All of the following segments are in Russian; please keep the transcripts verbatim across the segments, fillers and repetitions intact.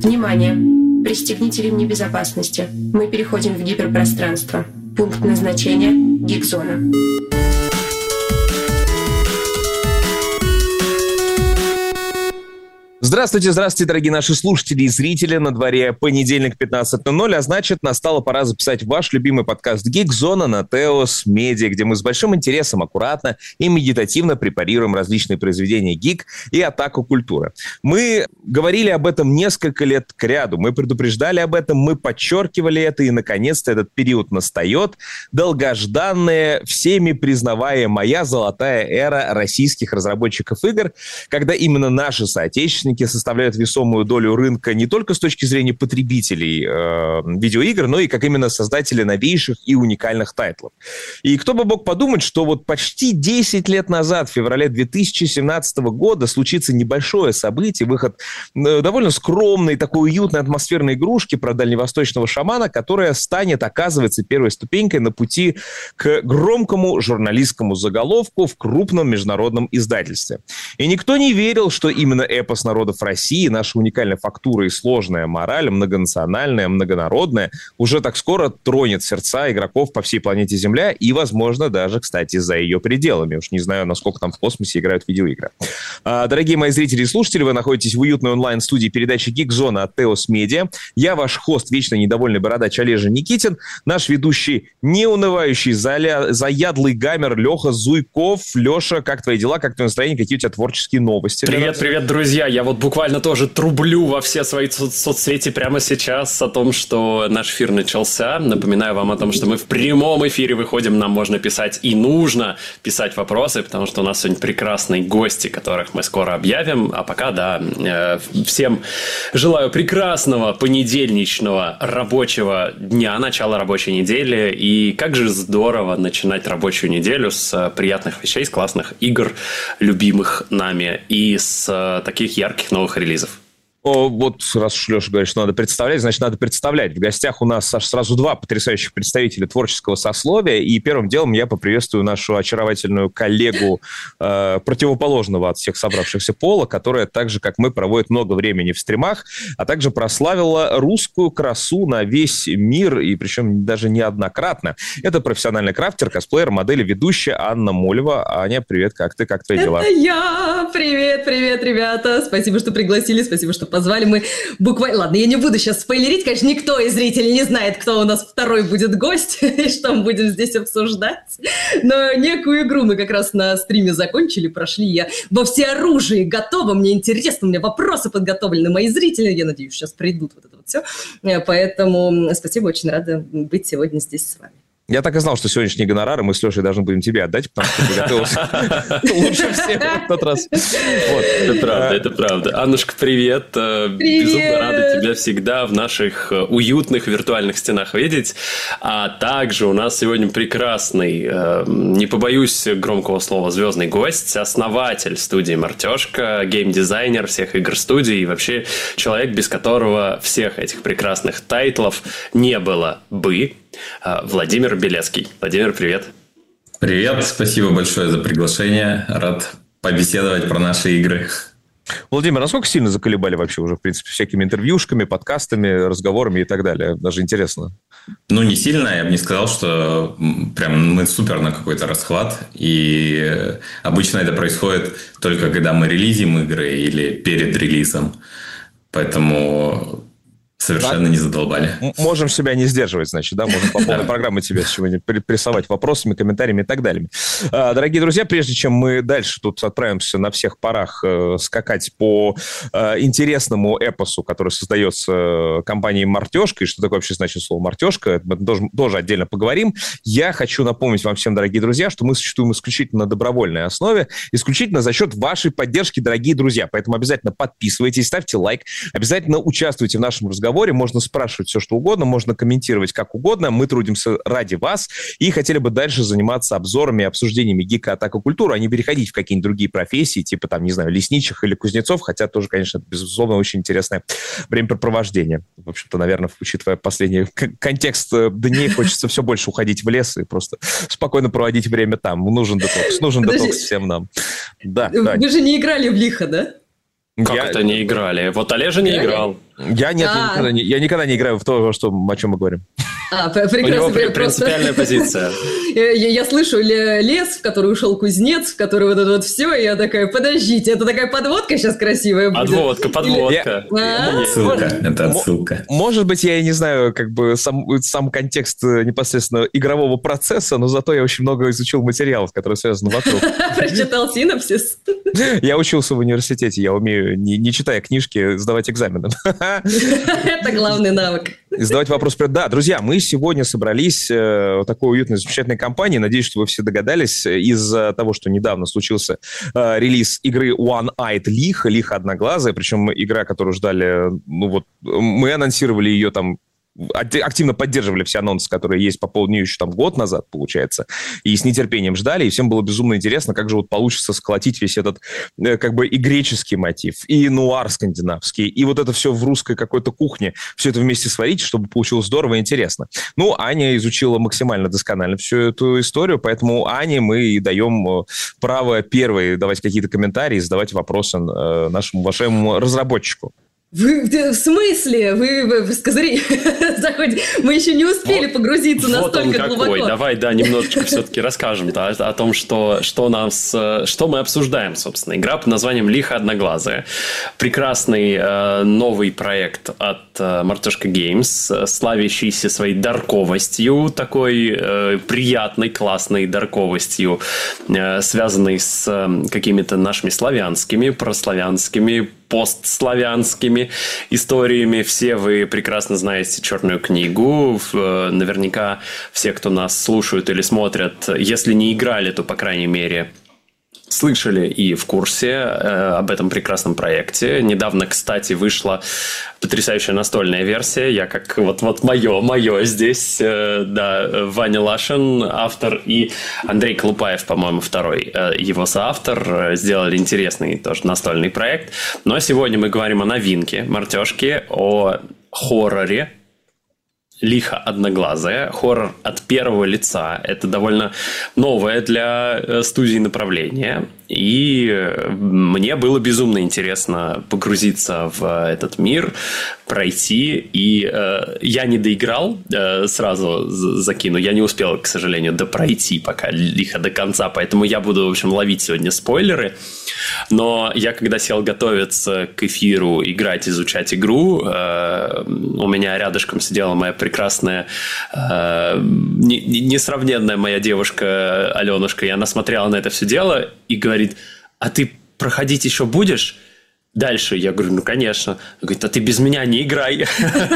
Внимание! Пристегните ремни безопасности. Мы переходим в гиперпространство. Пункт назначения – Гиг-зона. Здравствуйте, здравствуйте, дорогие наши слушатели и зрители. На дворе понедельник, пятнадцать ноль ноль, а значит, настала пора записать ваш любимый подкаст «Гиг-зона» на Теос Медиа, где мы с большим интересом, аккуратно и медитативно препарируем различные произведения гик и атаку культуры. Мы говорили об этом несколько лет кряду, мы предупреждали об этом, мы подчеркивали это, и, наконец-то, этот период настает. Долгожданная, всеми признаваемая золотая эра российских разработчиков игр, когда именно наши соотечественники составляют весомую долю рынка не только с точки зрения потребителей э, видеоигр, но и как именно создатели новейших и уникальных тайтлов. И кто бы мог подумать, что вот почти десять лет назад, в феврале две тысячи семнадцатого года, случится небольшое событие, выход э, довольно скромной, такой уютной атмосферной игрушки про дальневосточного шамана, которая станет, оказывается, первой ступенькой на пути к громкому журналистскому заголовку в крупном международном издательстве. И никто не верил, что именно эпос народов России, наша уникальная фактура и сложная мораль, многонациональная, многонародная, уже так скоро тронет сердца игроков по всей планете Земля и, возможно, даже, кстати, за ее пределами. Уж не знаю, насколько там в космосе играют видеоигры. А, дорогие мои зрители и слушатели, вы находитесь в уютной онлайн-студии передачи «Гиг-зона» от Теос Медиа. Я ваш хост, вечно недовольный бородач Олежа Никитин, наш ведущий, неунывающий, заля... заядлый гаммер Леха Зуйков. Леша, как твои дела, как твое настроение, какие у тебя творческие новости? Привет, привет, друзья! Я вот буквально тоже трублю во все свои со- соцсети прямо сейчас о том, что наш эфир начался. Напоминаю вам о том, что мы в прямом эфире выходим, нам можно писать и нужно писать вопросы, потому что у нас сегодня прекрасные гости, которых мы скоро объявим. А пока, да, э, всем желаю прекрасного понедельничного рабочего дня, начала рабочей недели. И как же здорово начинать рабочую неделю с приятных вещей, с классных игр, любимых нами, и с таких ярких новых релизов. О, вот раз уж Леша говорит, что надо представлять, значит, надо представлять. В гостях у нас аж сразу два потрясающих представителя творческого сословия, и первым делом я поприветствую нашу очаровательную коллегу э, противоположного от всех собравшихся пола, которая так же, как мы, проводит много времени в стримах, а также прославила русскую красу на весь мир, и причем даже неоднократно. Это профессиональный крафтер, косплеер, модель и ведущая Анна Молева. Аня, привет, как ты, как твои дела? Это я! Привет, привет, ребята! Спасибо, что пригласили, спасибо, что позвали. Мы буквально... Ладно, я не буду сейчас спойлерить. Конечно, никто из зрителей не знает, кто у нас второй будет гость и что мы будем здесь обсуждать. Но некую игру мы как раз на стриме закончили, прошли. Я во всеоружии готова. Мне интересно, у меня вопросы подготовлены. Мои зрители, я надеюсь, сейчас придут. Вот это вот все. Поэтому спасибо, очень рада быть сегодня здесь с вами. Я так и знал, что сегодняшние гонорары мы с Лешей должны будем тебе отдать, потому что ты готовился лучше всех в тот раз. Это правда, это правда. Аннушка, привет. Безумно рада тебя всегда в наших уютных виртуальных стенах видеть. А также у нас сегодня прекрасный, не побоюсь громкого слова, звездный гость, основатель студии «Мартёшка», геймдизайнер всех игр-студий и вообще человек, без которого всех этих прекрасных тайтлов не было бы. Владимир Белецкий. Владимир, привет. Привет, спасибо большое за приглашение. Рад побеседовать про наши игры. Владимир, насколько сильно заколебали вообще уже, в принципе, всякими интервьюшками, подкастами, разговорами и так далее? Даже интересно. Ну, не сильно. Я бы не сказал, что прям мы супер на какой-то расхват. И обычно это происходит только когда мы релизим игры или перед релизом. Поэтому... Совершенно не задолбали. Можем себя не сдерживать, значит, да? Можем по полной программе тебя сегодня прессовать вопросами, комментариями и так далее. Дорогие друзья, прежде чем мы дальше тут отправимся на всех парах скакать по интересному эпосу, который создается компанией «Мартёшка», и что такое вообще значит слово «Мартёшка», мы тоже, тоже отдельно поговорим. Я хочу напомнить вам всем, дорогие друзья, что мы существуем исключительно на добровольной основе, исключительно за счет вашей поддержки, дорогие друзья. Поэтому обязательно подписывайтесь, ставьте лайк, обязательно участвуйте в нашем разговоре. Можно спрашивать все, что угодно, можно комментировать как угодно. Мы трудимся ради вас и хотели бы дальше заниматься обзорами и обсуждениями гика атака культуры, а не переходить в какие-нибудь другие профессии, типа, там, не знаю, лесничих или кузнецов, хотя тоже, конечно, безусловно, очень интересное времяпрепровождение. В общем-то, наверное, учитывая последний контекст дней, хочется все больше уходить в лес и просто спокойно проводить время там. Нужен детокс, нужен Подожди. детокс всем нам. Да, Вы да. же не играли в лихо, да? Как я... это не играли? Вот Олежа не играли? играл. Я нет, я никогда, не, я никогда не играю в то, что, о чем мы говорим. А, прекрасно. У него при, принципиальная позиция. я, я слышу лес, в который ушел кузнец, в который вот это вот все, и я такая, подождите, это такая подводка сейчас красивая будет? Подводка, подводка. Отсылка, это отсылка. Может быть, я и не знаю как бы сам, сам контекст непосредственно игрового процесса, но зато я очень много изучил материалов, которые связаны вокруг. Прочитал синопсис. Я учился в университете, я умею, не, не читая книжки, сдавать экзамены. Это главный навык. Задавать вопрос. Да, друзья, мы сегодня собрались э, в такой уютной, замечательной компании. Надеюсь, что вы все догадались. Из-за того, что недавно случился э, релиз игры One-Eyed Лиха, Лиха Одноглазая, причем игра, которую ждали, ну вот, мы анонсировали ее там, активно поддерживали все анонсы, которые есть по поводу нее еще там год назад, получается, и с нетерпением ждали, и всем было безумно интересно, как же вот получится сколотить весь этот как бы и греческий мотив, и нуар скандинавский, и вот это все в русской какой-то кухне, все это вместе сварить, чтобы получилось здорово и интересно. Ну, Аня изучила максимально досконально всю эту историю, поэтому Ане мы и даем право первой давать какие-то комментарии, задавать вопросы нашему уважаемому разработчику. Вы, в смысле? Вы, вы, вы с козырей заходите. Мы еще не успели вот, погрузиться вот настолько он какой. глубоко. Давай, да, немножечко все-таки расскажем да, о том, что, что, нас, что мы обсуждаем, собственно. Игра под названием «Лиха Одноглазая». Прекрасный э, новый проект от э, Мартышка Games, славящийся своей дарковостью, такой э, приятной, классной дарковостью, э, связанной с э, какими-то нашими славянскими, прославянскими, постславянскими историями. Все вы прекрасно знаете «Черную книгу». Наверняка все, кто нас слушают или смотрят, если не играли, то, по крайней мере, слышали и в курсе э, об этом прекрасном проекте. Недавно, кстати, вышла потрясающая настольная версия. Я как вот, вот мое, мое здесь, э, да, Ваня Лашин, автор, и Андрей Колупаев, по-моему, второй, э, его соавтор, э, сделали интересный тоже настольный проект. Но сегодня мы говорим о новинке Мартёшки, о хорроре «Лиха Одноглазая», хоррор от первого лица. Это довольно новое для студии направление. И мне было безумно интересно погрузиться в этот мир, пройти. И э, я не доиграл, э, сразу закину. Я не успел, к сожалению, допройти пока «Лиха» до конца. Поэтому я буду, в общем, ловить сегодня спойлеры. Но я, когда сел готовиться к эфиру, играть, изучать игру, э, у меня рядышком сидела моя прекрасная, э, несравненная моя девушка Аленушка. И она смотрела на это все дело и говорит: а ты проходить еще будешь? Дальше я говорю: ну, конечно. Она говорит: а ты без меня не играй.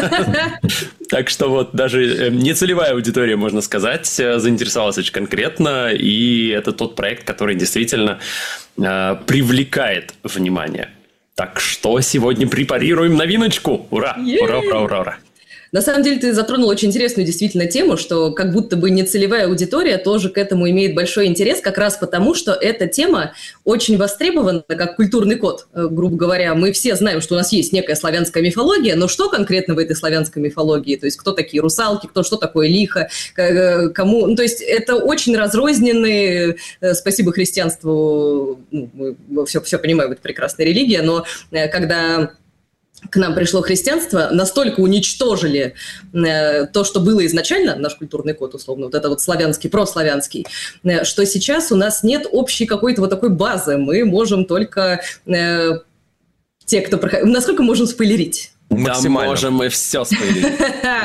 Так что вот даже нецелевая аудитория, можно сказать, заинтересовалась очень конкретно. И это тот проект, который действительно привлекает внимание. Так что сегодня препарируем новиночку. Ура! Ура, ура, ура, ура! На самом деле ты затронул очень интересную действительно тему, что как будто бы нецелевая аудитория тоже к этому имеет большой интерес, как раз потому, что эта тема очень востребована как культурный код, грубо говоря. Мы все знаем, что у нас есть некая славянская мифология, но что конкретно в этой славянской мифологии? То есть кто такие русалки, кто что такое лихо, кому... Ну, то есть это очень разрозненные, спасибо христианству, ну, мы все, все понимаем, это прекрасная религия, но когда... к нам пришло христианство, настолько уничтожили э, то, что было изначально, наш культурный код, условно, вот это вот славянский, прославянский, э, что сейчас у нас нет общей какой-то вот такой базы. Мы можем только э, те, кто проходит... Насколько можем спойлерить? Да, можем мы все спойлерить.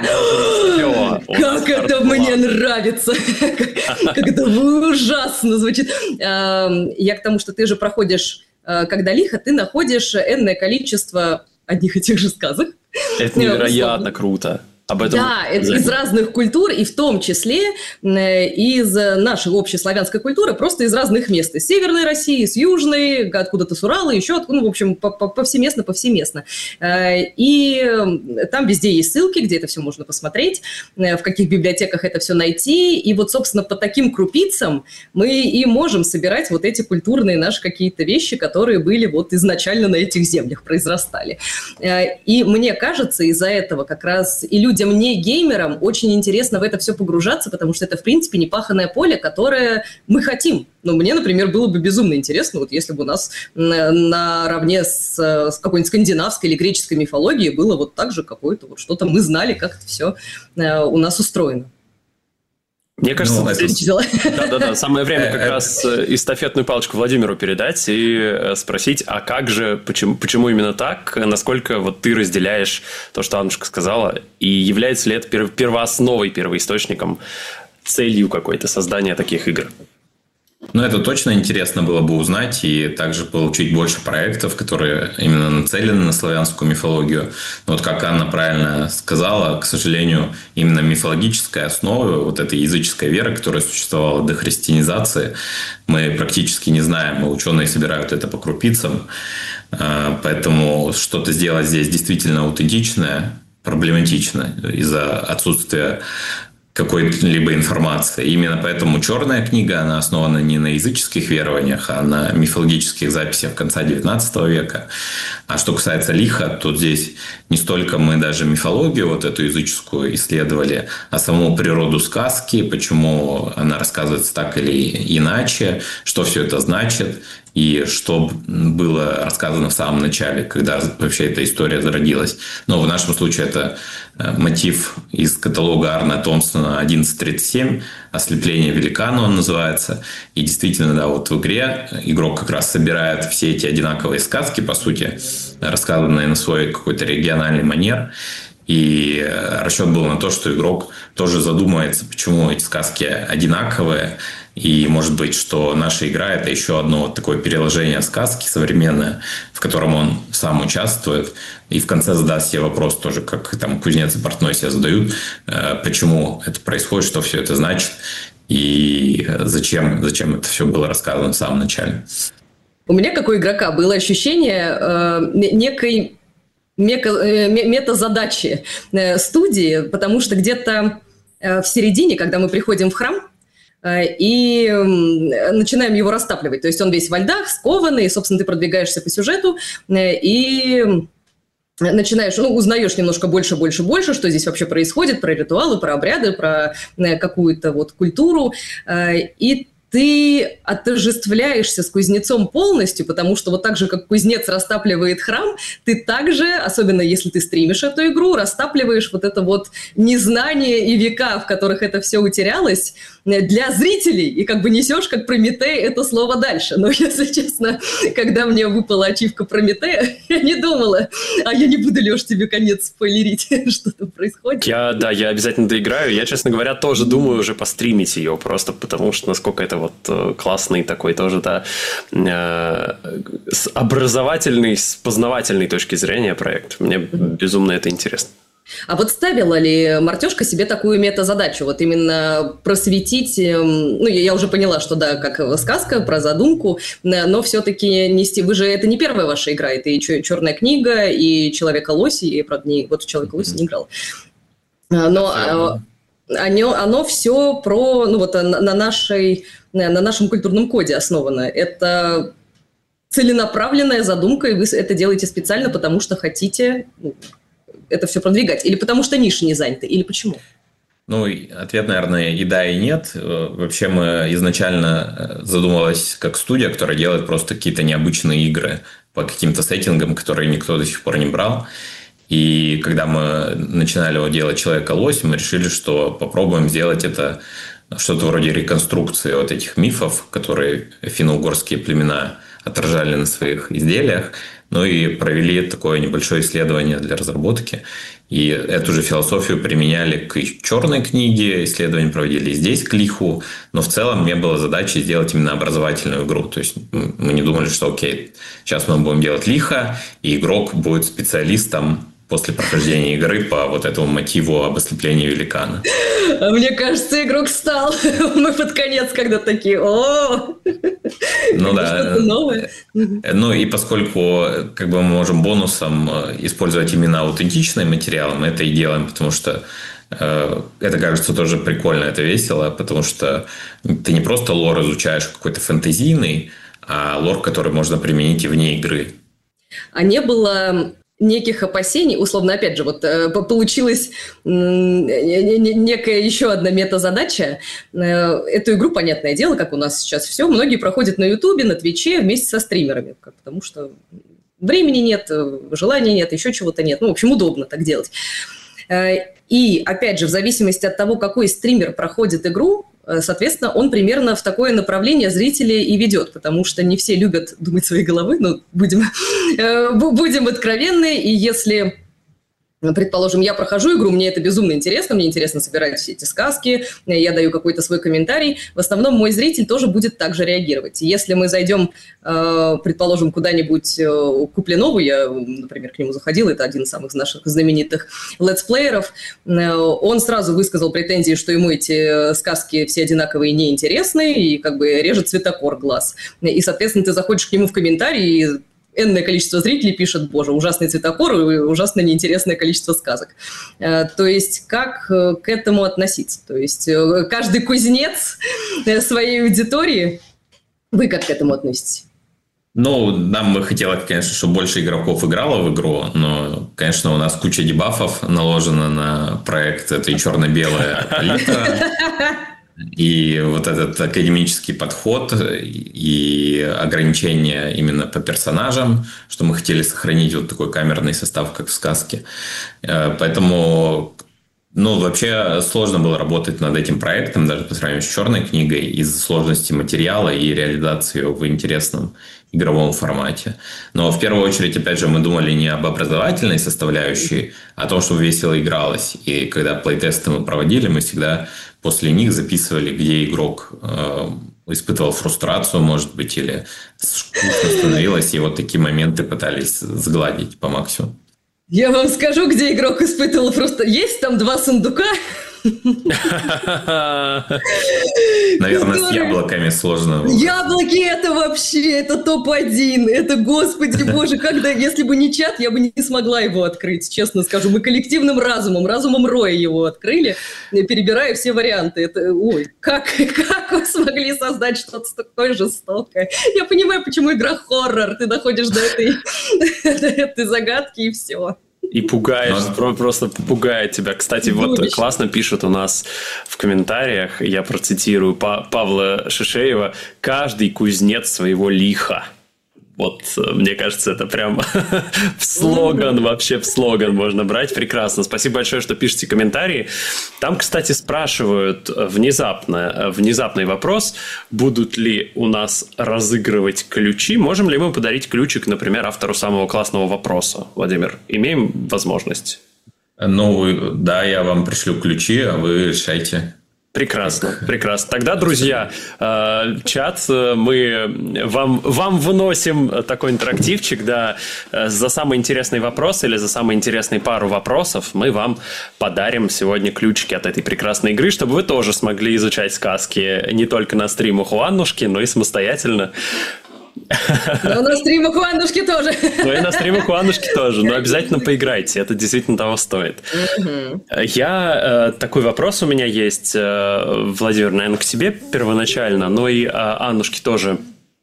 Как это мне нравится! Как это ужасно звучит! Я к тому, что ты же проходишь, когда лихо, ты находишь энное количество одних и тех же сказок. Это невероятно круто. Об этом да, это из разных культур, и в том числе из нашей общеславянской культуры, просто из разных мест. Из Северной России, с Южной, откуда-то с Урала, еще откуда, ну, в общем, повсеместно, повсеместно. И там везде есть ссылки, где это все можно посмотреть, в каких библиотеках это все найти. И вот, собственно, по таким крупицам мы и можем собирать вот эти культурные наши какие-то вещи, которые были вот изначально на этих землях, произрастали. И мне кажется, из-за этого как раз и люди, людям, не геймерам, очень интересно в это все погружаться, потому что это, в принципе, непаханное поле, которое мы хотим. Но мне, например, было бы безумно интересно, вот если бы у нас наравне с, с какой-нибудь скандинавской или греческой мифологией было вот так же какое-то вот что-то, мы знали, как это все у нас устроено. Мне кажется, ну, здесь... Да-да-да, самое время как раз эстафетную палочку Владимиру передать и спросить, а как же, почему, почему именно так, насколько вот ты разделяешь то, что Аннушка сказала, и является ли это первоосновой, первоисточником, целью какой-то создания таких игр? Ну, это точно интересно было бы узнать и также получить больше проектов, которые именно нацелены на славянскую мифологию. Но вот как Анна правильно сказала, к сожалению, именно мифологическая основа вот этой языческой веры, которая существовала до христианизации, мы практически не знаем, и ученые собирают это по крупицам. Поэтому что-то сделать здесь действительно аутентичное проблематично из-за отсутствия какой-либо информации. Именно поэтому «Черная книга», она основана не на языческих верованиях, а на мифологических записях конца девятнадцатого века. А что касается лиха, то здесь не столько мы даже мифологию вот эту языческую исследовали, а саму природу сказки, почему она рассказывается так или иначе, что все это значит, и что было рассказано в самом начале, когда вообще эта история зародилась. Но в нашем случае это мотив из каталога Арна Томпсона одиннадцать тридцать семь, «Ослепление великана» он называется. И действительно, да, вот в игре игрок как раз собирает все эти одинаковые сказки, по сути, рассказанные на свой какой-то региональный манер. И расчет был на то, что игрок тоже задумается, почему эти сказки одинаковые. И может быть, что наша игра – это еще одно вот такое переложение сказки современное, в котором он сам участвует. И в конце задаст себе вопрос тоже, как там кузнец и портной себе задают, почему это происходит, что все это значит и зачем, зачем это все было рассказано в самом начале. У меня, как у игрока, было ощущение э, некой мета-задачи студии, потому что где-то в середине, когда мы приходим в храм и начинаем его растапливать, то есть он весь во льдах, скованный, и, собственно, ты продвигаешься по сюжету и начинаешь, ну, узнаешь немножко больше, больше, больше, что здесь вообще происходит, про ритуалы, про обряды, про какую-то вот культуру, и ты отождествляешься с кузнецом полностью, потому что вот так же, как кузнец растапливает храм, ты также, особенно если ты стримишь эту игру, растапливаешь вот это вот незнание и века, в которых это все утерялось, для зрителей, и как бы несешь, как Прометей, это слово дальше. Но, если честно, когда мне выпала ачивка Прометея, я не думала, а я не буду, Леш, тебе конец спойлерить, что там происходит. Я, да, я обязательно доиграю. Я, честно говоря, тоже думаю уже постримить ее, просто потому что насколько это вот классный такой тоже, да, с образовательной, с познавательной точки зрения проект. Мне безумно это интересно. А вот ставила ли Мартёшка себе такую мета-задачу? Вот именно просветить... Ну, я уже поняла, что да, как сказка про задумку, но все-таки нести... Вы же... Это не первая ваша игра, это и «Черная книга», и «Человека-лось», и, правда, не... вот в «Человека-лось» не играла. Но оно, оно все про... Ну, вот на, нашей, на нашем культурном коде основано. Это целенаправленная задумка, и вы это делаете специально, потому что хотите... это все продвигать? Или потому что ниши не заняты? Или почему? Ну, ответ, наверное, и да, и нет. Вообще мы изначально задумывались как студия, которая делает просто какие-то необычные игры по каким-то сеттингам, которые никто до сих пор не брал. И когда мы начинали делать «Человека-лось», мы решили, что попробуем сделать это что-то вроде реконструкции вот этих мифов, которые финно-угорские племена отражали на своих изделиях. Ну и провели такое небольшое исследование для разработки. И эту же философию применяли к «Черной книге», исследования проводили здесь, к «Лиху». Но в целом мне была задача сделать именно образовательную игру. То есть мы не думали, что окей, сейчас мы будем делать «Лихо», и игрок будет специалистом после прохождения игры по вот этому мотиву об ослеплении великана. А мне кажется, игрок стал. Мы под конец когда такие, о, ну да. Что-то новое. Ну и поскольку как бы мы можем бонусом использовать именно аутентичные материалы, мы это и делаем, потому что это кажется тоже прикольно, это весело, потому что ты не просто лор изучаешь какой-то фэнтезийный, а лор, который можно применить и вне игры. А не было неких опасений, условно, опять же, вот получилась некая еще одна мета-задача. Эту игру, понятное дело, как у нас сейчас все, многие проходят на Ютубе, на Твиче вместе со стримерами, потому что времени нет, желания нет, еще чего-то нет. Ну, в общем, удобно так делать. И, опять же, в зависимости от того, какой стример проходит игру, соответственно, он примерно в такое направление зрителей и ведет, потому что не все любят думать своей головой, но будем, будем откровенны, и если... Предположим, я прохожу игру, мне это безумно интересно, мне интересно собирать все эти сказки, я даю какой-то свой комментарий. В основном мой зритель тоже будет так же реагировать. Если мы зайдем, предположим, куда-нибудь к Куплинову, я, например, к нему заходила, это один из самых наших знаменитых летсплееров, он сразу высказал претензии, что ему эти сказки все одинаковые и неинтересные, и как бы режет цветокор глаз. И, соответственно, ты заходишь к нему в комментарий, и энное количество зрителей пишет: боже, ужасный цветокор и ужасно неинтересное количество сказок. То есть как к этому относиться? То есть каждый кузнец своей аудитории. Вы как к этому относитесь? Ну, нам бы хотелось, конечно, чтобы больше игроков играло в игру, но, конечно, у нас куча дебафов наложена на проект. Это и черно-белая палитра, и вот этот академический подход и ограничения именно по персонажам, что мы хотели сохранить вот такой камерный состав, как в сказке. Поэтому, ну, вообще сложно было работать над этим проектом, даже по сравнению с «Черной книгой», из-за сложности материала и реализации его в интересном игровом формате. Но в первую очередь, опять же, мы думали не об образовательной составляющей, а о том, чтобы весело игралось. И когда плейтесты мы проводили, мы всегда после них записывали, где игрок э, испытывал фрустрацию, может быть, или скучно становилось, и вот такие моменты пытались сгладить по максимуму. Я вам скажу, где игрок испытывал фрустрацию. Есть там два сундука. Наверное, с яблоками сложно. Яблоки — это вообще, это топ один. Это, господи боже, когда, если бы не чат, я бы не смогла его открыть, честно скажу. Мы коллективным разумом, разумом Роя его открыли, перебирая все варианты. Это, ой, как, как вы смогли создать что-то такое жестокое? Я понимаю, почему игра хоррор. Ты доходишь до этой, до этой загадки, и все. И пугаешь, Но... просто пугает тебя. Кстати, вот Будешь. классно пишут у нас в комментариях, я процитирую Павла Шишеева: «Каждый кузнец своего лиха». Вот, мне кажется, это прям в слоган, вообще в слоган можно брать. Прекрасно. Спасибо большое, что пишете комментарии. Там, кстати, спрашивают внезапно, внезапный вопрос: будут ли у нас разыгрывать ключи? Можем ли мы подарить ключик, например, автору самого классного вопроса? Владимир, имеем возможность? Ну, да, я вам пришлю ключи, а вы решайте. Прекрасно, прекрасно. Тогда, друзья, чат, мы вам, вам выносим такой интерактивчик, да, за самый интересный вопрос или за самый интересный пару вопросов мы вам подарим сегодня ключики от этой прекрасной игры, чтобы вы тоже смогли изучать сказки не только на стримах у Аннушки, но и самостоятельно. Но на стримах у Аннушки тоже. Ну и на стримах у Аннушки тоже. Но обязательно поиграйте. Это действительно того стоит. Угу. Я... Такой вопрос у меня есть, Владимир, наверное, к тебе первоначально, но и Аннушке тоже.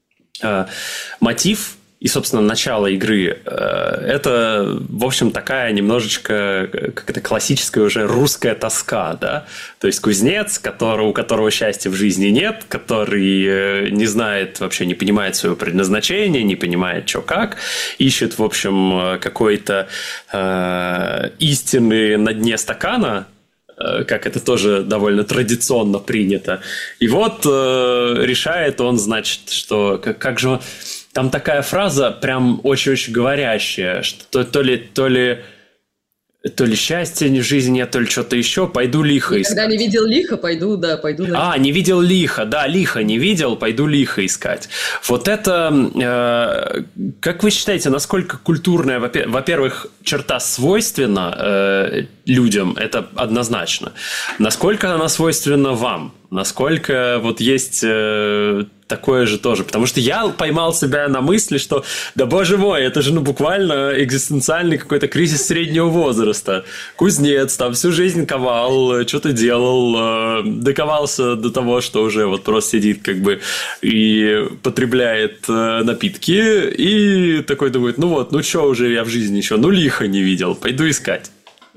Мотив и, собственно, начало игры – это, в общем, такая немножечко какая-то классическая уже русская тоска, да? То есть кузнец, который, у которого счастья в жизни нет, который не знает, вообще не понимает своего предназначения, не понимает, что как, ищет, в общем, какой-то э, истины на дне стакана, как это тоже довольно традиционно принято. И вот э, решает он, значит, что как, как же... Там такая фраза прям очень-очень говорящая, что то, то ли... То ли То ли счастья в жизни нет, то ли что-то еще. Пойду лихо искать. Когда не видел лихо, пойду, да, пойду. А, не видел лихо, да, лихо не видел, пойду лихо искать. Вот это, э, как вы считаете, насколько культурная, во-первых, черта свойственна э, людям, это однозначно. Насколько она свойственна вам? Насколько вот есть э, такое же тоже. Потому что я поймал себя на мысли, что, да боже мой, это же ну, буквально экзистенциальный какой-то кризис среднего возраста. Кузнец, там всю жизнь ковал, что-то делал, доковался до того, что уже вот просто сидит как бы и потребляет напитки, и такой думает, ну вот, ну что уже я в жизни еще, ну лихо не видел, пойду искать.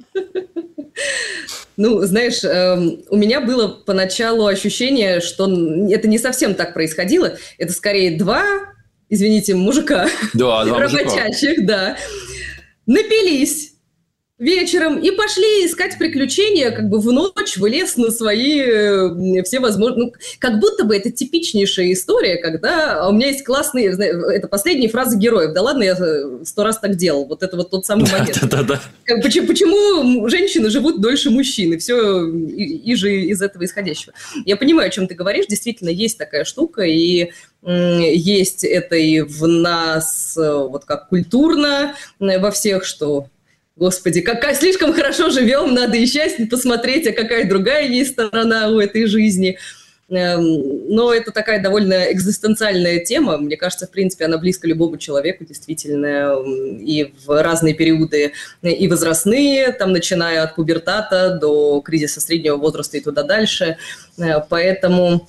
Ну, знаешь, э, у меня было поначалу ощущение, что это не совсем так происходило. Это скорее два, извините, мужика, да, два работящих, да, напились вечером и пошли искать приключения как бы в ночь, в лес на свои э, все возможные... Ну, как будто бы это типичнейшая история, когда у меня есть классные... Это последние фразы героев. Да ладно, я сто раз так делал. Вот это вот тот самый момент. Да, да, да. Как, почему, почему женщины живут дольше мужчин? И все и, и же из этого исходящего. Я понимаю, о чем ты говоришь. Действительно, есть такая штука, и есть это и в нас вот как культурно во всех, что... Господи, какая слишком хорошо живем, надо и счастье посмотреть, а какая другая есть сторона у этой жизни. Но это такая довольно экзистенциальная тема. Мне кажется, в принципе, она близка любому человеку, действительно, и в разные периоды, и возрастные, там, начиная от пубертата до кризиса среднего возраста и туда дальше. Поэтому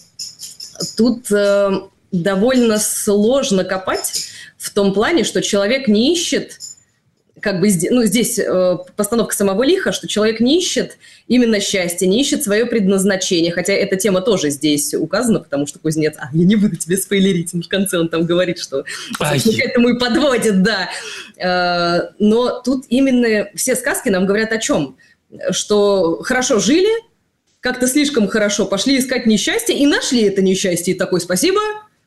тут довольно сложно копать в том плане, что человек не ищет, как бы, ну, здесь э, постановка самого лиха, что человек не ищет именно счастья, не ищет свое предназначение, хотя эта тема тоже здесь указана, потому что кузнец, а, я не буду тебе спойлерить, в конце он там говорит, что к этому и подводит, да. Э, но тут именно все сказки нам говорят о чем? Что хорошо жили, как-то слишком хорошо, пошли искать несчастье и нашли это несчастье, и такой, спасибо.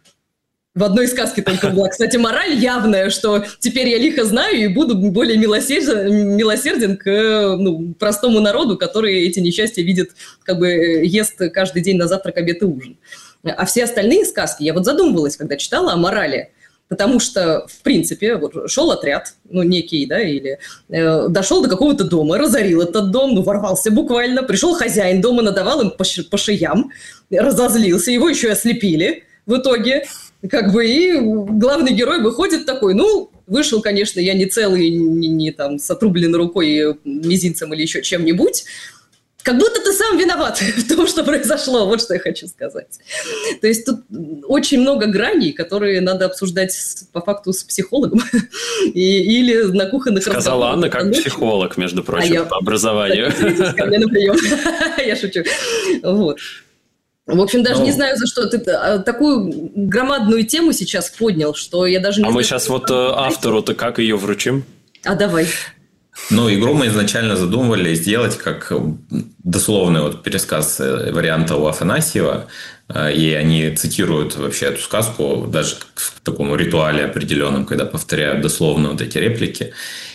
В одной сказке только была, кстати, мораль явная, что теперь я лихо знаю и буду более милосерден, милосерден к ну, простому народу, который эти несчастья видит, как бы ест каждый день на завтрак, обед и ужин. А все остальные сказки, я вот задумывалась, когда читала о морали, потому что, в принципе, вот шел отряд, ну, некий, да, или э, дошел до какого-то дома, разорил этот дом, ну, ворвался буквально, пришел хозяин дома, надавал им по, по шеям, разозлился, его еще и ослепили в итоге. Как бы и главный герой выходит такой, ну, вышел, конечно, я не целый, не, не там с отрубленной рукой, мизинцем или еще чем-нибудь, как будто ты сам виноват в том, что произошло, вот что я хочу сказать. То есть тут очень много граней, которые надо обсуждать с, по факту с психологом и, или на кухонных разговорах. Сказала Анна как психолог, между прочим, а я... по образованию. Ко мне на прием. Я шучу. Вот. В общем, даже ну, не знаю, за что ты такую громадную тему сейчас поднял, что я даже не а знаю... А мы сейчас вот автору-то как ее вручим? А давай. Ну, игру мы изначально задумывали сделать как дословный вот пересказ варианта у Афанасьева, и они цитируют вообще эту сказку даже в таком ритуале определенном, когда повторяют дословно вот эти реплики.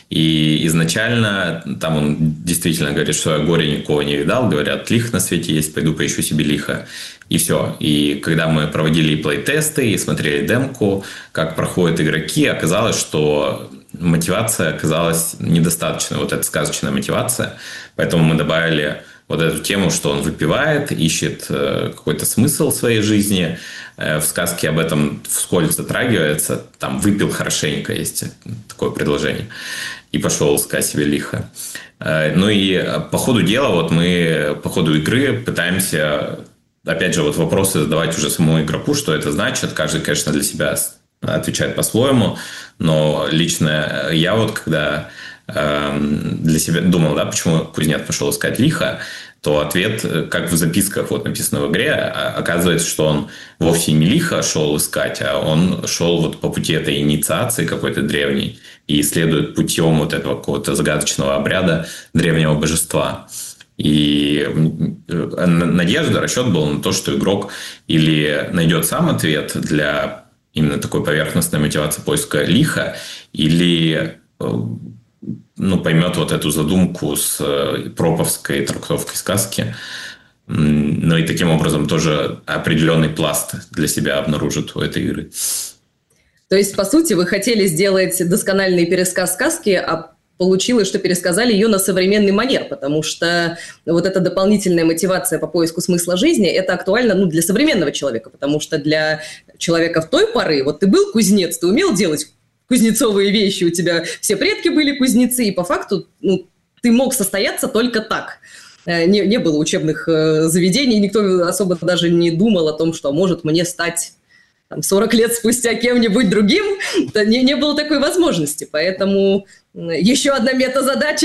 И изначально там он действительно говорит, что я горе никого не видал. Говорят, лих на свете есть, пойду поищу себе лиха. И все. И когда мы проводили плей-тесты и смотрели демку, как проходят игроки, оказалось, что мотивация оказалась недостаточной. Вот эта сказочная мотивация. Поэтому мы добавили вот эту тему, что он выпивает, искает какой-то смысл в своей жизни. В сказке об этом вскользь затрагивается. Там «выпил хорошенько» есть такое предложение. И пошел искать себе лихо. Ну и по ходу дела, вот мы по ходу игры пытаемся, опять же, вот вопросы задавать уже самому игроку, что это значит. Каждый, конечно, для себя отвечает по-своему. Но лично я вот, когда для себя думал, да, почему кузнец пошел искать лихо, то ответ, как в записках вот написано в игре, оказывается, что он вовсе не лихо шел искать, а он шел вот по пути этой инициации какой-то древней и следует путем вот этого какого-то загадочного обряда древнего божества. И надежда, расчет был на то, что игрок или найдет сам ответ для именно такой поверхностной мотивации поиска лиха, или ну, поймет вот эту задумку с проповской трактовкой сказки, ну и таким образом тоже определенный пласт для себя обнаружит у этой игры. То есть, по сути, вы хотели сделать доскональный пересказ сказки, а получилось, что пересказали ее на современный манер, потому что вот эта дополнительная мотивация по поиску смысла жизни, это актуально, ну, для современного человека, потому что для человека в той поры, вот ты был кузнец, ты умел делать кузнецовые вещи, у тебя все предки были кузнецы, и по факту, ну, ты мог состояться только так. Не, не было учебных э, заведений, никто особо даже не думал о том, что может мне стать там, сорок лет спустя кем-нибудь другим. Не, не было такой возможности, поэтому еще одна мета-задача.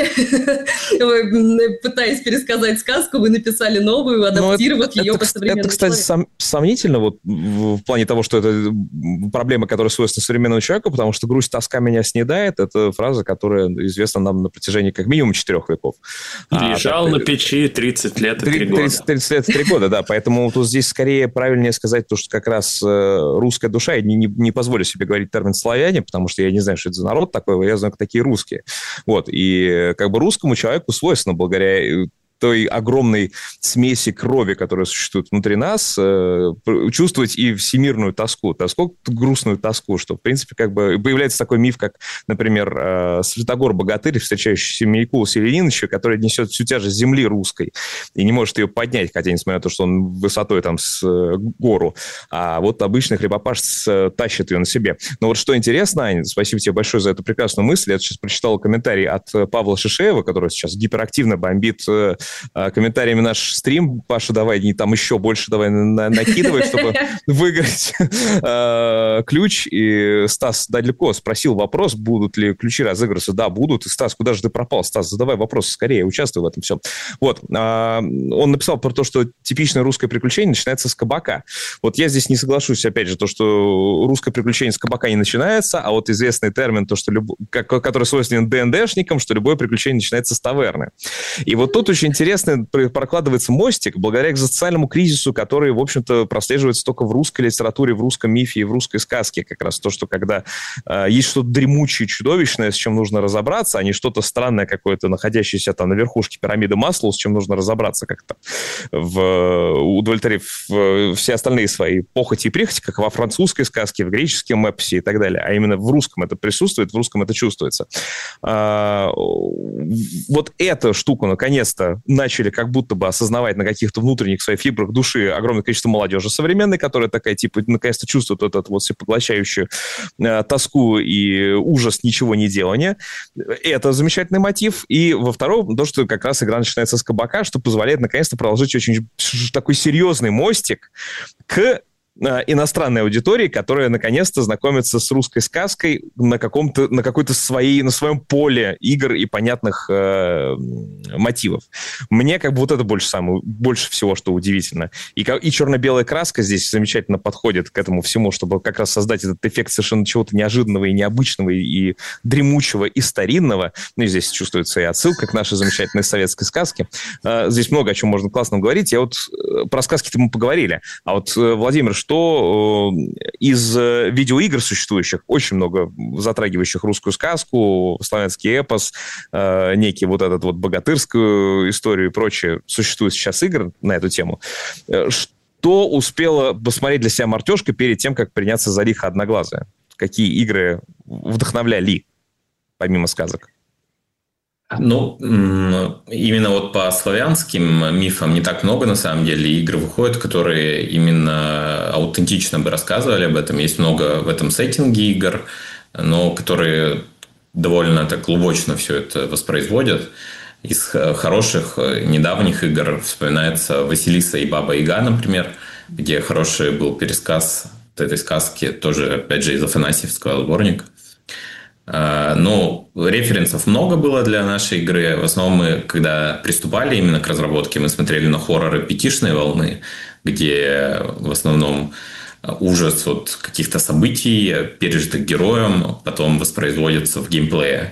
Пытаясь пересказать сказку, вы написали новую, адаптировав это, ее это, по современному Это, кстати, сом, сомнительно вот, в плане того, что это проблема, которая свойственна современному человеку, потому что «грусть, тоска меня снедает» — это фраза, которая известна нам на протяжении как минимум четырех веков. Лежал а, так, на печи тридцать лет и три года. тридцать, тридцать лет и три года, да. Поэтому тут здесь скорее правильнее сказать то, что как раз русская душа, я не, не, не позволю себе говорить термин «славяне», потому что я не знаю, что это за народ такой, я знаю, кто такие русские. Вот, и как бы русскому человеку свойственно, благодаря той огромной смеси крови, которая существует внутри нас, э, чувствовать и всемирную тоску, тоску, грустную тоску, что, в принципе, как бы появляется такой миф, как, например, э, Святогор-богатырь, встречающий Микулу Селениновича, который несет всю тяжесть земли русской и не может ее поднять, хотя, несмотря на то, что он высотой там с э, гору, а вот обычный хлебопашец э, тащит ее на себе. Но вот что интересно, Аня, спасибо тебе большое за эту прекрасную мысль, я сейчас прочитал комментарий от Павла Шишеева, который сейчас гиперактивно бомбит э, комментариями наш стрим. Паша, давай не там еще больше давай на- накидывай, чтобы выиграть ключ. И Стас далеко спросил вопрос, будут ли ключи разыгрываться. Да, будут. И, Стас, куда же ты пропал? Стас, задавай вопрос скорее, участвуй в этом всем. Вот. Он написал про то, что типичное русское приключение начинается с кабака. Вот я здесь не соглашусь, опять же, то, что русское приключение с кабака не начинается, а вот известный термин, то, что люб... который свойственен ДНДшникам, что любое приключение начинается с таверны. И вот тут очень интересно прокладывается мостик благодаря экзистенциальному кризису, который, в общем-то, прослеживается только в русской литературе, в русском мифе и в русской сказке. Как раз то, что когда э, есть что-то дремучее, чудовищное, с чем нужно разобраться, а не что-то странное какое-то, находящееся там на верхушке пирамиды Маслоу, с чем нужно разобраться как-то, в, удовлетворив все остальные свои похоти и прихоти, как во французской сказке, в греческом эпосе и так далее. А именно в русском это присутствует, в русском это чувствуется. А, вот эта штука, наконец-то, начали как будто бы осознавать на каких-то внутренних своих фибрах души огромное количество молодежи современной, которая такая, типа, наконец-то чувствует вот эту вот всепоглощающую э, тоску и ужас ничего не делания. Это замечательный мотив. И во втором, то, что как раз игра начинается с кабака, что позволяет наконец-то проложить очень такой серьезный мостик к иностранной аудитории, которая наконец-то знакомится с русской сказкой на каком-то, на какой-то своей, на своем поле игр и понятных э, мотивов. Мне как бы вот это больше самое, больше всего, что удивительно. И, и черно-белая краска здесь замечательно подходит к этому всему, чтобы как раз создать этот эффект совершенно чего-то неожиданного и необычного, и дремучего, и старинного. Ну и здесь чувствуется и отсылка к нашей замечательной советской сказке. Э, здесь много о чем можно классно говорить. Я вот э, про сказки-то мы поговорили. А вот, э, Владимир, что что из видеоигр существующих, очень много затрагивающих русскую сказку, славянский эпос, некий вот этот вот богатырскую историю и прочее, существует сейчас игр на эту тему. Что успела посмотреть для себя Мартешка перед тем, как приняться за лихо одноглазое? Какие игры вдохновляли, помимо сказок? Ну, именно вот по славянским мифам не так много, на самом деле, игр выходят, которые именно аутентично бы рассказывали об этом. Есть много в этом сеттинге игр, но которые довольно так глубочно все это воспроизводят. Из хороших недавних игр вспоминается «Василиса и Баба Яга», например, где хороший был пересказ этой сказки, тоже, опять же, из Афанасьевского сборника. Ну, референсов много было для нашей игры. В основном мы, когда приступали именно к разработке, мы смотрели на хорроры пятишной волны, где в основном ужас от каких-то событий, пережитых героем, потом воспроизводится в геймплее.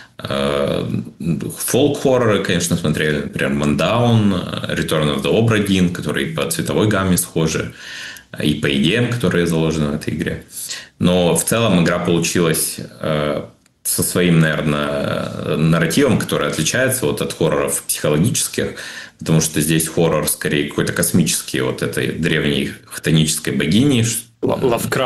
Фолк-хорроры, конечно, смотрели, например, Mandown, Return of the Obra Dinn, которые по цветовой гамме схожи, и по идеям, которые заложены в этой игре. Но в целом игра получилась э, со своим, наверное, нарративом, который отличается вот от хорроров психологических, потому что здесь хоррор скорее какой-то космический, вот этой древней хтонической богини.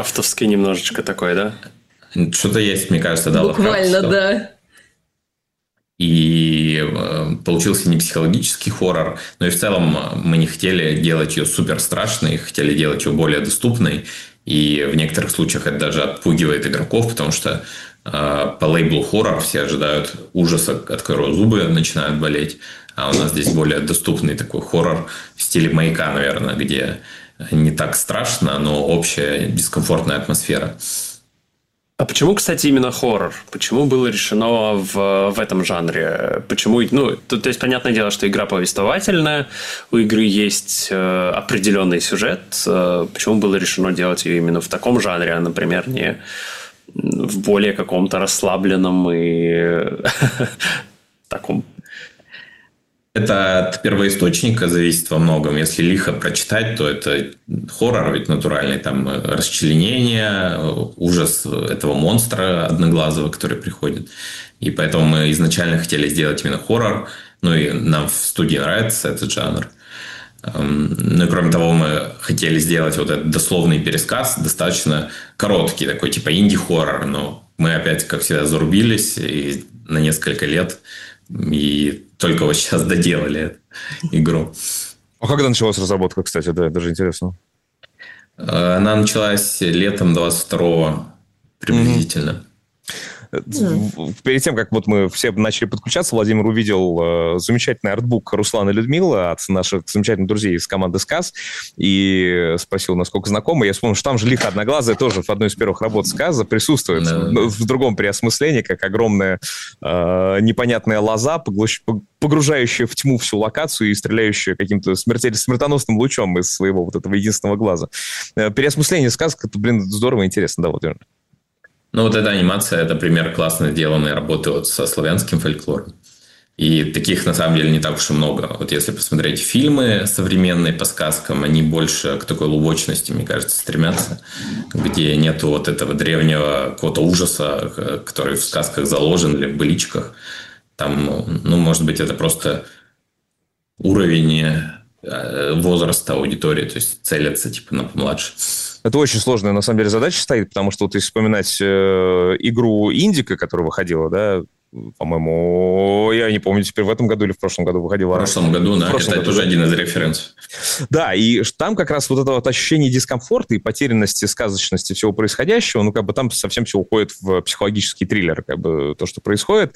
Лавкрафтовский немножечко такой, да? Что-то есть, мне кажется, да. Буквально, да. И э, получился не психологический хоррор, но и в целом мы не хотели делать ее супер страшной, хотели делать ее более доступной. И в некоторых случаях это даже отпугивает игроков, потому что э, по лейблу хоррор все ожидают ужаса, от которого зубы начинают болеть. А у нас здесь более доступный такой хоррор в стиле «Маяка», наверное, где не так страшно, но общая дискомфортная атмосфера. А почему, кстати, именно хоррор? Почему было решено в, в этом жанре? Почему, ну, то, то есть, понятное дело, что игра повествовательная, у игры есть э, определенный сюжет. Э, почему было решено делать ее именно в таком жанре, а, например, не в более каком-то расслабленном и таком? Это от первоисточника зависит во многом. Если лихо прочитать, то это хоррор ведь натуральный. Там расчленение, ужас этого монстра одноглазого, который приходит. И поэтому мы изначально хотели сделать именно хоррор. Ну и нам в студии нравится этот жанр. Ну и кроме того, мы хотели сделать вот этот дословный пересказ, достаточно короткий, такой типа инди-хоррор. Но мы опять, как всегда, зарубились и на несколько лет. И только вот сейчас доделали эту игру. А когда началась разработка, кстати? Да, даже интересно. Она началась летом двадцать второго приблизительно. Mm-hmm. Перед тем, как вот мы все начали подключаться, Владимир увидел э, замечательный артбук Руслана и Людмилы от наших замечательных друзей из команды СКАЗ и спросил, насколько знакомы. Я вспомнил, что там же «Лихо одноглазая» тоже в одной из первых работ СКАЗа присутствует. No. В другом переосмыслении, как огромная э, непонятная лоза, поглощ... погружающая в тьму всю локацию и стреляющая каким-то смертель... смертоносным лучом из своего вот этого единственного глаза. Э, переосмысление сказок, это, блин, здорово и интересно, да, Владимир? Ну, вот эта анимация – это пример классно сделанной работы вот со славянским фольклором. И таких, на самом деле, не так уж и много. Вот если посмотреть фильмы современные по сказкам, они больше к такой лубочности, мне кажется, стремятся, где нету вот этого древнего какого-то ужаса, который в сказках заложен или в быличках. Там, ну, может быть, это просто уровень возраста аудитории, то есть целятся типа на помладше. Это очень сложная, на самом деле, задача стоит, потому что вот если вспоминать э, игру «Индика», которая выходила, да, по-моему, я не помню, теперь в этом году или в прошлом году выходила. В прошлом году, да, прошлом это году, тоже да. Один из референсов. Да, и там как раз вот это вот ощущение дискомфорта и потерянности, сказочности всего происходящего, ну, как бы там совсем все уходит в психологический триллер, как бы то, что происходит,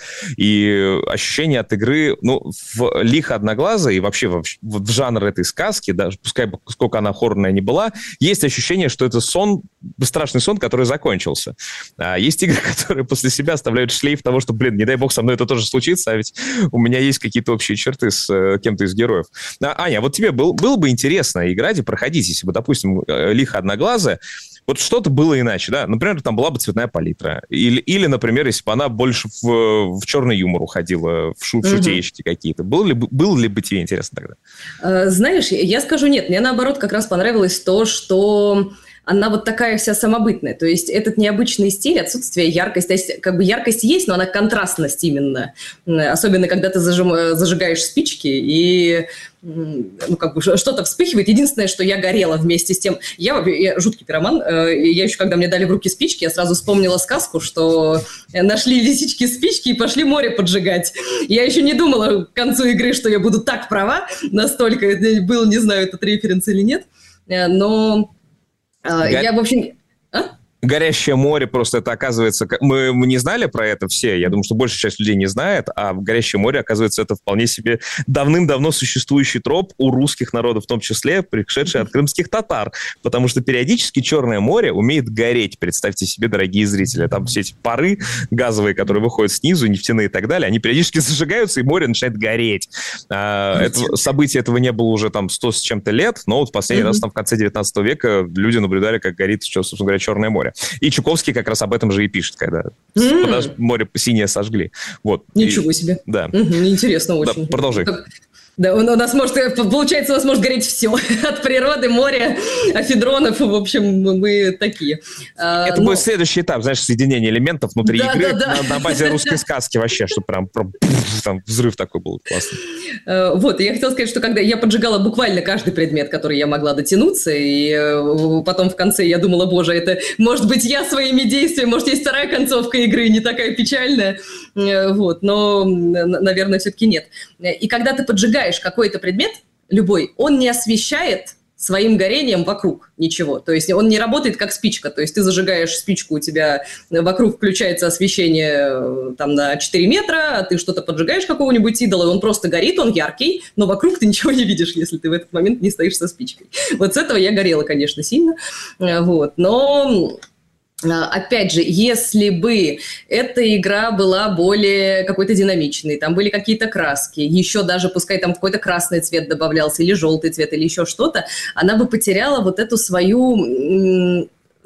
и ощущение от игры, ну, в «Лихо одноглазая» и вообще в, в жанр этой сказки, даже пускай сколько она хоррорная не была, есть ощущение, что это сон, страшный сон, который закончился. А есть игры, которые после себя оставляют шлейф того, что, блин, не дай бог, со мной это тоже случится, а ведь у меня есть какие-то общие черты с э, кем-то из героев. А, Аня, вот тебе был, было бы интересно играть и проходить, если бы, допустим, «Лихо одноглазая», вот что-то было иначе, да? Например, там была бы цветная палитра. Или, или например, если бы она больше в, в черный юмор уходила, в, шу, в шутеечки угу. какие-то. Было ли, было ли бы тебе интересно тогда? Знаешь, я скажу нет. Мне, наоборот, как раз понравилось то, что... она вот такая вся самобытная. То есть этот необычный стиль, отсутствие яркости. То есть как бы яркость есть, но она контрастность именно. Особенно, когда ты зажим, зажигаешь спички, и ну, как бы что-то вспыхивает. Единственное, что я горела вместе с тем... Я, я жуткий пироман. Я еще, когда мне дали в руки спички, я сразу вспомнила сказку, что нашли лисички спички и пошли море поджигать. Я еще не думала к концу игры, что я буду так права. Настолько был, не знаю, этот референс или нет. Но... Го... Я, в общем... А? «Горящее море» просто это оказывается... Мы, мы не знали про это все, я думаю, что большая часть людей не знает, а «Горящее море», оказывается, это вполне себе давным-давно существующий троп у русских народов, в том числе пришедший от крымских татар, потому что периодически Черное море умеет гореть, представьте себе, дорогие зрители. Там все эти пары газовые, которые выходят снизу, нефтяные и так далее, они периодически зажигаются, и море начинает гореть. А, это, события этого не было уже там сто с чем-то лет, но вот в последний mm-hmm. раз там в конце девятнадцатого века люди наблюдали, как горит, что, собственно говоря, Черное море. И Чуковский как раз об этом же и пишет, когда mm. море синее сожгли. Вот. Ничего и, себе. Да. Угу, интересно очень. Да, продолжай. Как... Да, у нас может, получается, у нас может гореть все. От природы, моря, афедронов, в общем, мы такие. Это Но... будет следующий этап, знаешь, соединение элементов внутри да, игры да, да. На, на базе русской сказки вообще, чтобы прям, прям там взрыв такой был классный. Вот, и я хотела сказать, что когда я поджигала буквально каждый предмет, который я могла дотянуться, и потом в конце я думала, боже, это, может быть, я своими действиями, может, есть вторая концовка игры, не такая печальная, вот, но, наверное, все-таки нет. И когда ты поджигаешь какой-то предмет, любой, он не освещает своим горением вокруг ничего. То есть он не работает как спичка. То есть ты зажигаешь спичку, у тебя вокруг включается освещение там, на четыре метра, а ты что-то поджигаешь какого-нибудь идола, и он просто горит, он яркий, но вокруг ты ничего не видишь, если ты в этот момент не стоишь со спичкой. Вот с этого я горела, конечно, сильно. Вот. Но... Опять же, если бы эта игра была более какой-то динамичной, там были какие-то краски, еще даже пускай там какой-то красный цвет добавлялся, или желтый цвет, или еще что-то, она бы потеряла вот эту свою...